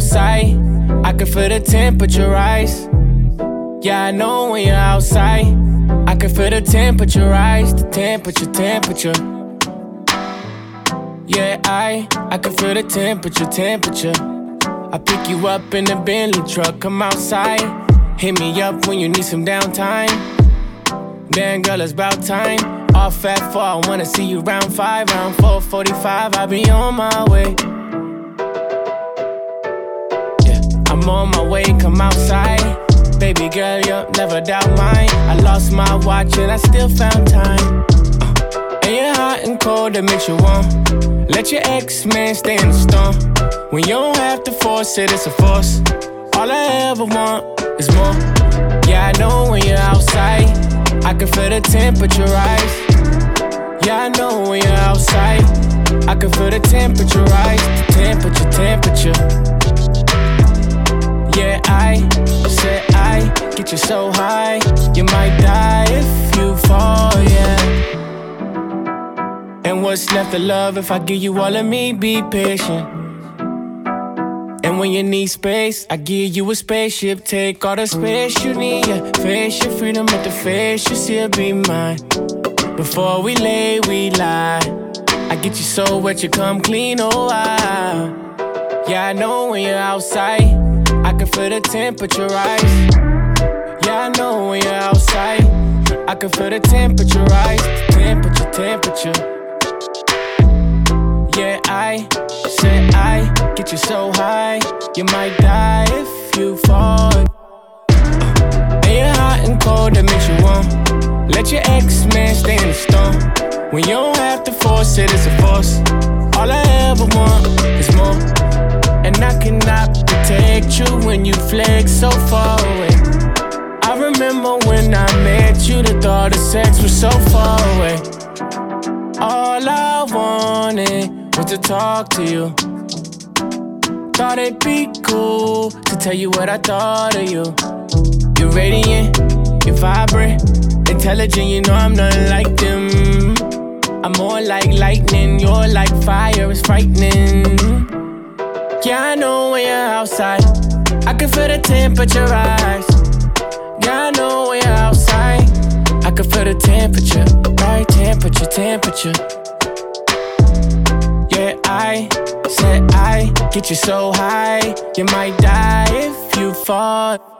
outside, I can feel the temperature rise. Yeah, I know when you're outside, I can feel the temperature rise. The temperature. Yeah, I can feel the temperature. I pick you up in the Bentley truck, come outside. Hit me up when you need some downtime. Damn girl, it's about time. Off at 4, I wanna see you round 5. Round 4:45, I'll be on my way. Yeah, I'm on my way, come outside. Baby girl, you'll never doubt mine. I lost my watch and I still found time. And you're hot and cold, that makes you warm. Let your ex-man stay in the storm. When you don't have to force it, it's a force. All I ever want is more. Yeah, I know when you're outside, I can feel the temperature rise. Yeah, I know when you're outside, I can feel the temperature rise. The temperature. Yeah, I said I get you so high, you might die if you fall, yeah. And what's left of love if I give you all of me? Be patient. And when you need space, I give you a spaceship. Take all the space you need, yeah. Face your freedom at the face, you still be mine. Before we lay, we lie. I get you so wet, you come clean, oh wow. Yeah, I know when you're outside, I can feel the temperature rise. Yeah, I know when you're outside, I can feel the temperature rise. Temperature. Yeah, I said I get you so high, you might die if you fall. And you're hot and cold, that makes you warm. Let your ex-man stay in the storm. When you don't have to force it, it's a force. All I ever want is more. And I cannot protect you when you flex so far away. I remember when I met you, the thought of sex was so far away. All I wanted was to talk to you. Thought it'd be cool to tell you what I thought of you. You're radiant, you're vibrant, intelligent, you know I'm nothing like them. I'm more like lightning, you're like fire, it's frightening. Yeah, I know when you're outside, I can feel the temperature rise. Yeah, I know when you're outside, I can feel the temperature, right? Temperature. Yeah, I said I get you so high, you might die if you fall.